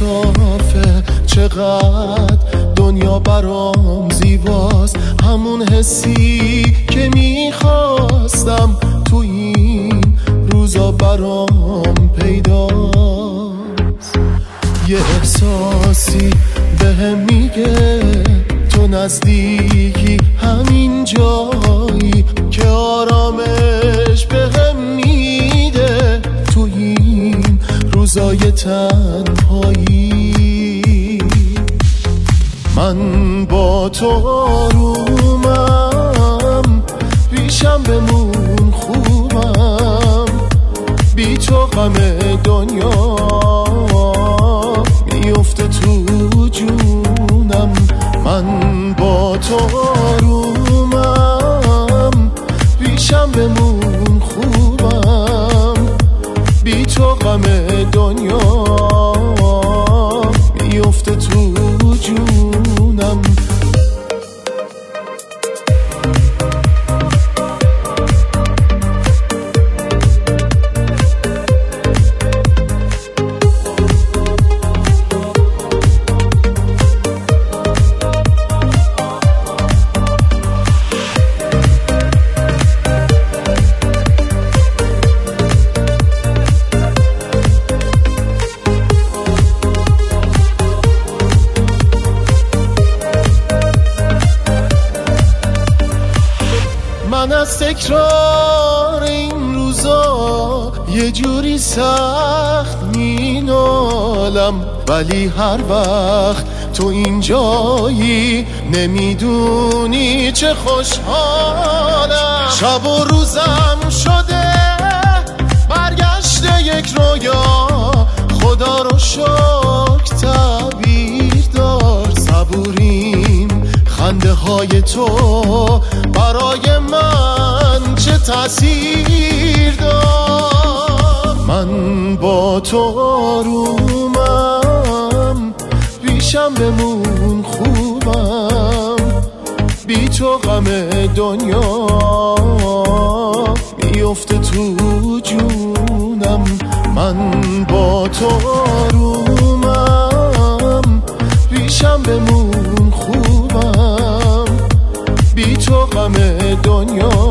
صافه، چقدر دنیا برام زیباست، همون حسی که میخواستم تو این روزا برام پیداست. یه احساسی بهم میگه تو نزدیکی، همین جایی که آرامش بهم میده تو این روزای تنهایی. من با تو آرومم، پیشم بمون خوبم، بی تو غم دنیا میفته تو جونم. من با تو آرومم، پیشم بمون خوبم، بی تو غم دنیا میفته تو جونم. من از تکرار این روزا یه جوری سخت مینالم، ولی هر وقت تو اینجایی نمیدونی چه خوشحالم. شب و روزم شده برگشته یک رویا، خدا رو شکر تعبیر دار. صبوریم خنده های تو برای من چه تأثیر دار. من با تو آرومم، پیشم بمون خوبم، بی تو غم دنیا میفته تو جونم. من با تو آرومم، پیشم بمون خوبم، بی تو غم دنیا